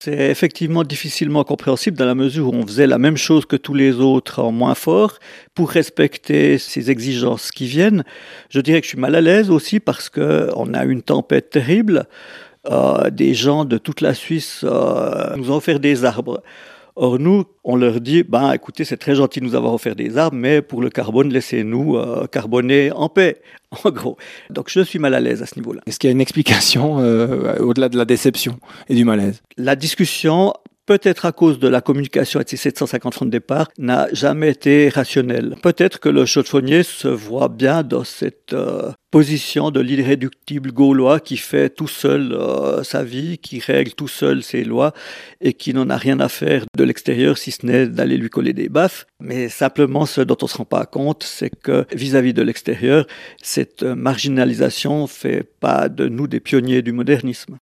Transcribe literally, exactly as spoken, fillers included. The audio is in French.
C'est effectivement difficilement compréhensible dans la mesure où on faisait la même chose que tous les autres en moins fort pour respecter ces exigences qui viennent. Je dirais que je suis mal à l'aise aussi parce qu'on a une tempête terrible. Euh, des gens de toute la Suisse euh, nous ont offert des arbres. Or nous, on leur dit, ben écoutez, c'est très gentil de nous avoir offert des arbres, mais pour le carbone, laissez-nous euh, carboner en paix, en gros. Donc je suis mal à l'aise à ce niveau-là. Est-ce qu'il y a une explication euh, au-delà de la déception et du malaise? La discussion, peut-être à cause de la communication avec ces sept cent cinquante francs de départ, n'a jamais été rationnelle. Peut-être que le chaudefonnier se voit bien dans cette euh, position de l'irréductible gaulois qui fait tout seul euh, sa vie, qui règle tout seul ses lois et qui n'en a rien à faire de l'extérieur si ce n'est d'aller lui coller des baffes. Mais simplement, ce dont on ne se rend pas compte, c'est que vis-à-vis de l'extérieur, cette marginalisation ne fait pas de nous des pionniers du modernisme.